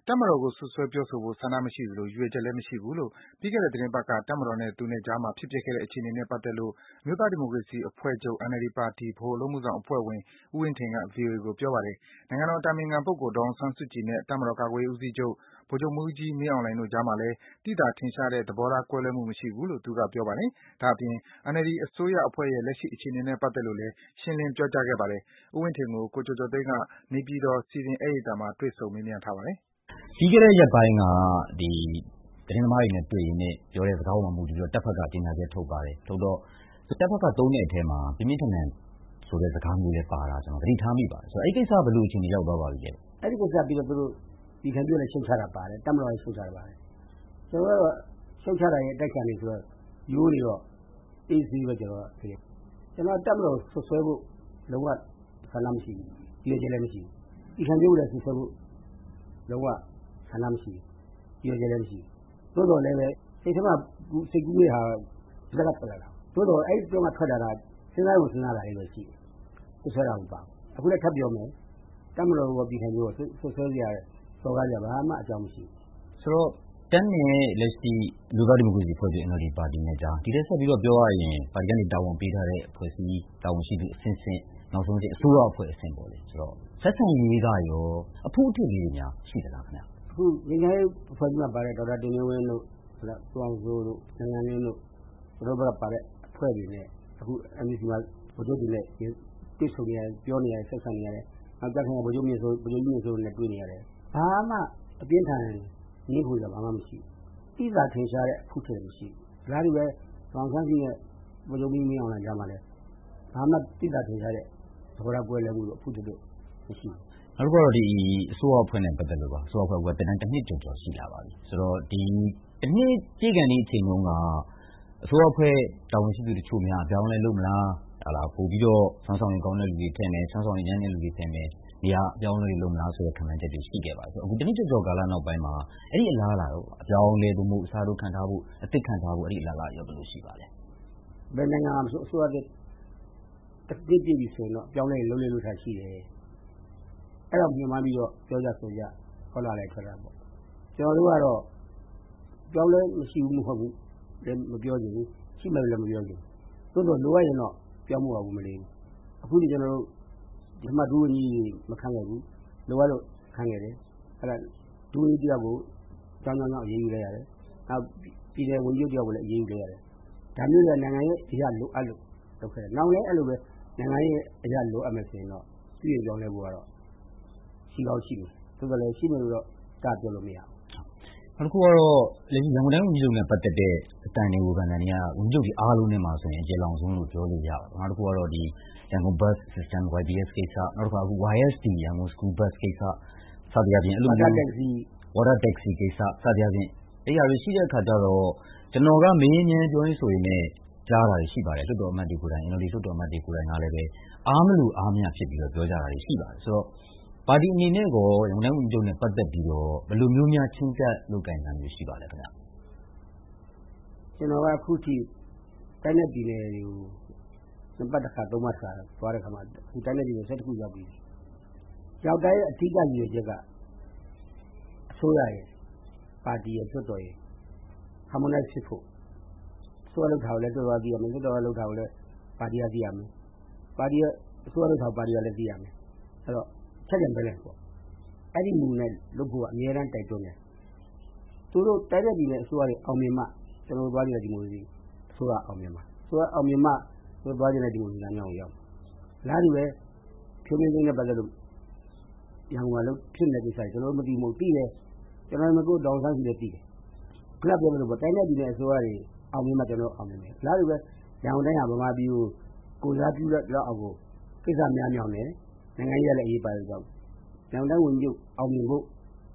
တပ်မတော်ကို စွပ်စွဲပြောဆိုဖို့ ဆန္ဒမရှိသလို ရည်ရွယ်ချက်လည်း မရှိဘူးလို့ ပြီးခဲ့တဲ့ သီတင်းပတ်က တပ်မတော်နဲ့ သူနဲ့ကြားမှာ ဖြစ်ပျက်ခဲ့တဲ့ အခြေအနေနဲ့ ပတ်သက်လို့ အမျိုးသားဒီမိုကရေစီအဖွဲ့ချုပ် NLD ပါတီ ဗဟိုအလုပ်အမှုဆောင်အဖွဲ့ဝင် ဦးဝင်းထိန်က ဗွီအိုအေကို ပြောပါတယ်။ နိုင်ငံတော်အတိုင်ပင်ခံပုဂ္ဂိုလ် ဒေါ်အောင်ဆန်းစုကြည်နဲ့ တပ်မတော်ကာကွယ်ရေးဦးစီးချုပ် ဗိုလ်ချုပ်မှူးကြီး မင်းအောင်လှိုင်တို့ကြားမှာလည်း သိသာထင်ရှားတဲ့ သဘောထား ကွဲလွဲမှု မရှိဘူးလို့ သူက ပြောပါတယ်။ ဒါ့အပြင် NLD အစိုးရအဖွဲ့ရဲ့ လက်ရှိ အခြေအနေနဲ့ ပတ်သက်လို့လည်း ရှင်းလင်း ပြောကြားခဲ့ပါတယ်။ ဦးဝင်းထိန်ကို ကိုကျော်ကျော်သိန်းက နေပြည်တော် စည်ပင်ဧည့်ရိပ်သာမှာ တွေ့ဆုံ မေးမြန်းထားပါတယ်။ ပြီးခဲ့တဲ့ရက်ပိုင်းက သတင်းသမားတွေနဲ့တွေ့ရင်း ပြောတဲ့စကားပေါ်မှာမူတည်ပြီး တပ်ဘက်က ကြေညာချက်ထုတ်ပါတယ်။ ထုတ်တော့ တပ်ဘက်ကသုံးတဲ့အထဲမှာ ပြင်းပြင်းထန်ထန်ဆိုတဲ့ စကားမျိုးလည်းပါတာ ကျနော် သတိထားမိပါတယ်။ အဲဒီကိစ္စ ဘယ်လိုအခြေအနေရောက်သွားပါပြီလဲ။အဲဒီကိစ္စပြီးတော့ သူတို့ပြည်ခိုင်ဖြိုးလည်းရှုတ်ချတာပါတယ်။ တပ်မတော်လည်းရှုတ်ချတာပါတယ်။ ကျနော်ကတော့ရှုတ်ချတာရဲ့အတိုက်ခံတွေဆိုတော့ ရိုးနေတော့အေးဆေးပဲကျနော်က။ ကျနော်တပ်မတော်ဆွဆွဲဖို့လုံးဝဆန္ဒမရှိဘူး။ ရည်ရွယ်ချက်လည်းမရှိဘူး။ ပြည်ခိုင်ဖြိုးလည်းဆွဆွဲဖို့လုံးဝဆန္ဒမရှိဘူး။ ရည်ရွယ်ချက်လည်းမရှိဘူး။ သို့တော်လည်းပဲစိတ်ထဲမှာစိတ်ကူးတဲ့ဟာကဒီဘက်ကထွက်လာတာ။ သို့တော်အဲဒီတုန်းကထွက်လာတာစဉ်းစားဖို့စဉ်းစားတာလေးပဲရှိတယ်။ ဆွဆွဲတာမပါဘူး။ အခုလည်းထပ်ပြောမယ်။ တပ်မတော်ရောပြည်ခိုင်ဖြိုးရောဆွဆွဲစရာစော်ကားစရာဘာမှအကြောင်းမရှိဘူး။ဆိုတော့တပ်နဲ့လက်ရှိအမျိုးသားဒီမိုကရေစီအဖွဲ့ချုပ် NLD ပါတီနဲ့ကြား ဒီထက်ဆက်ပြီးတော့ပြောရရင် ပါတီကနေတာဝန်ပေးထားတဲ့အဖွဲ့အစည်းတာဝန်ရှိသူအဆင့်ဆင့် နောက်ဆုံးအဆင့်အစိုးရအဖွဲ့အဆင့်ပေါ့လေဆိုတော့ဆက်ဆံရေးကရောအဖုအထစ်လေးတွေများရှိသလားခင်ဗျ။အခုငြိမ်းချမ်းရေးအဖွဲ့ကြီးမှာပါတဲ့ဒေါက်တာတင်မျိုးဝင်းတို့ကိုအောင်စိုးတို့နိုင်ငံလင်းတို့သူတို့ဘက်ကပါတဲ့အဖွဲ့တွေနဲ့အခု NLD မှာဗိုလ်ချုပ်တွေနဲ့တွေ့ဆုံနေရတယ်ပြောနေရတယ်ဆက်ဆံနေရတယ်။နောက်တက်ခိုင်ဗိုလ်ချုပ်မြင့်စိုးတို့နဲ့တွေ့နေရတယ်။ဘာမှအပြင်းထန်ငြင်းခုန်စရာဘာမှမရှိဘူး။သိသာထင်ရှားတဲ့အဖုအထစ်လည်းမရှိဘူး။ဒါတွေပဲဒေါ်အောင်ဆန်းစုကြည်နဲ့ဗိုလ်ချုပ်မှူးကြီးမင်းအောင်လှိုင်ကြားမှာလည်းဘာမှသိသာထင်ရှားတဲ့သဘောထားကွဲလွဲမှုတို့အဖုအထစ်တို့မရှိဘူး။နောက်တစ်ခုကတော့ဒီအစိုးရအဖွဲ့နဲ့ပတ်သက်လို့ပါ။အစိုးရအဖွဲ့ကသက်တမ်းတစ်နှစ်ကျော်ကျော်ရှိလာပါပြီ။ဆိုတော့ဒီတစ်နှစ်ပြည့်ခါနီးအချိန်တုန်းကအစိုးရအဖွဲ့တာဝန်ရှိသူတချို့များအပြောင်းအလဲလုပ်မလားပိုပြီးတော့စွမ်းဆောင်ရည်ကောင်းတဲ့လူတွေထည့်မယ်စွမ်းဆောင်ရည်ညံ့တဲ့လူတွေထည့်မယ်နေရာအပြောင်းအလဲတွေလုပ်မလားဆိုတဲ့ခန့်မှန်းချက်တွေရှိခဲ့ပါတယ်။အခုတစ်နှစ်ကျော်ကျော်ကာလနောက်ပိုင်းမှာအဲဒီအလားအလာရောအပြောင်းအလဲသို့မဟုတ်အစားထိုးခန့်ထားဖို့အသစ်ခန့်ထားဖို့အဲဒီအလားအလာရောဘယ်လိုရှိပါလဲ။ဘယ်နိုင်ငံမှာအစိုးရတစ်နှစ်ပြည့်ပြီဆိုရင်တော့အပြောင်းအလဲလုပ်လေ့လုပ်ထရှိတယ်။အဲ့တော့မြန်မာပြီးတော့ပြောကြဆိုကြဟောလာလိုက်ထွက်တာပေါ့။ကျွန်တော်တို့ကတော့ပြောင်းလဲမရှိဘူးမဟုတ်ဘူးလည်းမပြောချင်ဘူးရှိမှလည်းမပြောချင်ဘူး။သို့တော့လိုအပ်ရင်တော့ပြောင်းဖို့မနေဘူး။အခုဒီကျွန်တော်တို့ပထမဒုဝန်ကြီးမခန့်ခဲ့ဘူး။လိုအပ်လို့ခန့်ခဲ့တယ်။အဲ့ဒါဒုဝန်ကြီးတယောက်ကိုကြောင်းအရေးယူလိုက်ရတယ်။နောက်ပြည်နယ်ဝန်ကြီးတယောက်ကိုလည်းအရေးယူလိုက်ရတယ်။ဒါမျိုးကနိုင်ငံရဲ့အရာလိုအပ်လို့လုပ်ခဲ့တယ်။နောက်လည်းအဲ့လိုပဲနိုင်ငံရဲ့အရာလိုအပ်မယ်ဆိုရင်တော့ပြုပြင်ပြောင်းလဲဖို့ကတော့ရှိကောင်းရှိမယ်။သို့တော်လည်းရှိမယ်လို့တော့ကပြောလို့မရဘူး။နောက်တစ်ခုကတော့လက်ရှိရန်ကုန်တိုင်းဝန်ကြီးချုပ်နဲ့ပတ်သက်တဲ့အတန်တွေဝေဖန်သံတွေကဝန်ကြီးချုပ်တွေအားလုံးနဲ့မှာဆိုရင်အကျယ်လောင်ဆုံးလို့ပြောလို့ရပါတယ်။နောက်တစ်ခုကတော့ဒီရန်ကုန် bus system YBS ကိစ္စနောက်တစ်ခါအခု YST ရန်ကုန် school bus ကိစ္စစသည်အားဖြင့်အဲ့လိုမျိုး water taxi ကိစ္စစသည်အားဖြင့်အဲ့ဒါတွေရှိတဲ့အခါကျတော့ကျွန်တော်ကမေးမြန်းပြောရင်းဆိုရင်လည်းကြားတာတွေရှိပါတယ်လွှတ်တော်အမတ်တွေကိုယ်တိုင် NLD လွှတ်တော်အမတ်တွေကိုယ်တိုင်ကလည်းပဲအားမလို့အားမရဖြစ်ပြီးတော့ပြောကြတာတွေရှိပါတယ်ဆိုတော့ပါတီအနေနဲ့ကောရန်ကုန်တိုင်းဝန်ကြီးချုပ်နဲ့ပတ်သက်ပြီးတော့ဘယ်လိုမျိုးများချင်းကပ်လုပ်ကိုင်တာမျိုးရှိပါလဲခင်ဗျ။ကျွန်တော်ကအခုထိတိုင်းနဲ့ပြည်နယ်တွေကိုနှစ်ပတ်တစ်ခါသုံးပတ်တစ်ခါသွားတဲ့ခါမှာအခုတိုင်းနဲ့ပြည်နယ်11ခုရောက်ပြီ။ရောက်တိုင်းအဓိကရည်ရွယ်ချက်ကအစိုးရရဲ့ပါတီရဲ့လွှတ်တော်ရဲ့ harmonize ဖြစ်ဖို့အစိုးရလုပ်တာကိုလည်းလွှတ်တော်ကသိရမယ်လွှတ်တော်ကလုပ်တာကိုလည်းပါတီကသိရမယ်။ပါတီကအစိုးရလုပ်တာကိုပါတီကလည်းသိရမယ်။အဲ့တော့ check and balance ပေါ့။အဲ့ဒီမူနဲ့လုပ်ဖို့ကအများအားတိုက်တွန်းတယ်။သူတို့တိုင်းနဲ့ပြည်နယ်အစိုးရတွေအောင်မြင်မှကျွန်တော်တို့သွားကြတဲ့ဒီမိုကရေစီအစိုးရအောင်မြင်မှာ။အစိုးရအောင်မြင်မှတို့သွားကြတဲ့ဒီမိုကရေစီလမ်းကြောင်းကိုရောက်မှာ။လားဒီပဲဖြိုးမင်းသိန်းနဲ့ပတ်သက်လို့ရန်ကုန်ကလို့ဖြစ်နေတဲ့ကိစ္စကျွန်တော်တို့မသိဘူးသိတယ်။ကျွန်တော်တို့ဒေါအောင်ဆန်းစုကြည်လည်းသိတယ်။ခဏပြောလို့ပေါ့တိုင်းနဲ့ပြည်နယ်အစိုးရတွေအောင်မြင်မှကျွန်တော်အောင်မြင်မယ်။လားဒီပဲရန်ကုန်တိုင်းဟာဗမာပြည်ကိုစားပြုလောက်အောင်ကိုကိစ္စများမြောင်တယ်။နိုင်ငံရေးရလည်းအရေးပါတယ်ကြောင့်ရန်ကုန်တိုင်းဝန်ကြီးချုပ်အောင်မြင်ဖို့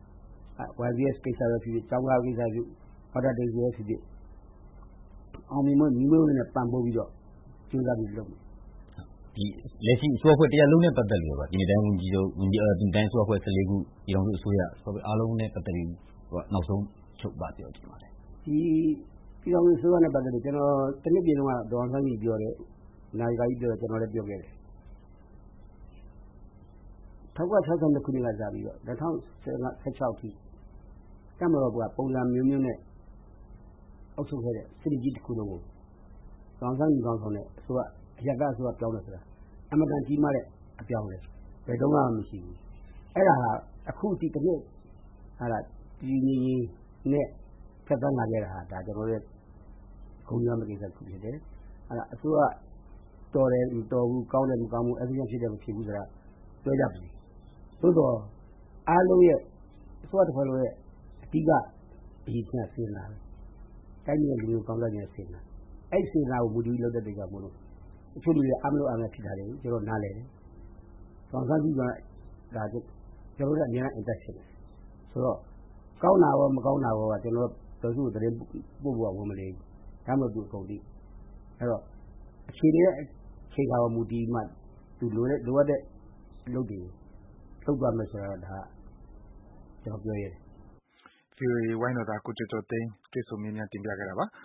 YBS ကိစ္စပဲဖြစ်ဖြစ်ကျောင်းကားကိစ္စဖြစ်water taxiပဲဖြစ်ဖြစ်အောင်မြင်ဖို့ညီမတို့နဲ့ပံ့ပိုးပြီးတော့ကြိုးစားပြီးလုပ်မယ်။ဒီလက်ရှိအစိုးရအဖွဲ့တရားလုံးနဲ့ပတ်သက်လို့ပါဒီနေ့တိုင်းဝန်ကြီးချုပ်ဒီတိုင်းအစိုးရအဖွဲ့14ခုပြည်ထောင်စုအစိုးရအားလုံးနဲ့ပတ်သက်ပြီးနောက်ဆုံးချုပ်ပါပြောချင်ပါတယ်။ဒီပြည်ထောင်စုအစိုးရနဲ့ပတ်သက်လို့ကျွန်တော်တစ်နှစ်ပြည်လုံးကဒေါ်အောင်ဆန်းစုကြည်ပြောတယ်နာယကကြီးပြောတယ်ကျွန်တော်လည်းပြောခဲ့တယ်။1962ခုနှစ်ကစပြီးတော့2016အထိတပ်မတော်ကပုံစံမျိုးမျိုးနဲ့အုပ်ချုပ်ခဲ့တဲ့စစ်ကြီးတစ်ခုလုံးကိုဆောင်ဆောင်ညီကောင်ဆောင်နဲ့အစိုးရအရကအစိုးရပြောင်းတယ်ဆိုတာအမှန်တန်ကြီးမားတဲ့အပြောင်းလဲဘယ်တော့မှမရှိဘူးအဲ့ဒါဟာအခုဒီတစ်နှစ်ဟာလားဒီကြီးနဲ့ဖြတ်သန်းလာခဲ့တာဟာဒါကျွန်တော်ရဲ့ဂုဏ်ရမကိစ္စခုဖြစ်တယ်အဲ့ဒါအစိုးရတော်တယ်မတော်ဘူးကောင်းတယ်မကောင်းဘူးအပြင်ဖြစ်တယ်မဖြစ်ဘူးဆိုတာပြောကြပြီသို့တော့အားလုံးရဲ့အစိုးရတစ်ဖွဲ့လုံးရဲ့အဓိကအရေးကြီးစေနာတိုင်းပြည်လူမျိုးကောင်းတဲ့စေနာအဲ့စေနာကိုမူတည်လုပ်တဲ့တေကမို့လို့အချို့လူတွေအမလို့အငယ်ဖြစ်တာလေကျွန်တော်နားလဲတယ်ဆောင်စားပြီးတော့ဒါကျွန်တော်တို့အများအတက်ဖြစ်တယ်ဆိုတော့ကောင်းတာရောမကောင်းတာရောကကျွန်တော်တော်စုတရင်ပို့ဖို့ဝင်မလေးဒါမှမဟုတ်သူအကုန်သိအဲ့တော့အခြေအနေရဲ့အခြေခံမူတည်မှသူလိုအပ်တဲ့အလုပ်တွေထုတ်သွားမယ်ဆိုတော့ဒါကျွန်တော်ပြောရတယ် VOA ဝိုင်းတော်သားကိုကျော်ကျော်သိန်းတွေ့ဆုံမြင်မြန်တင်ပြခဲ့တာပါ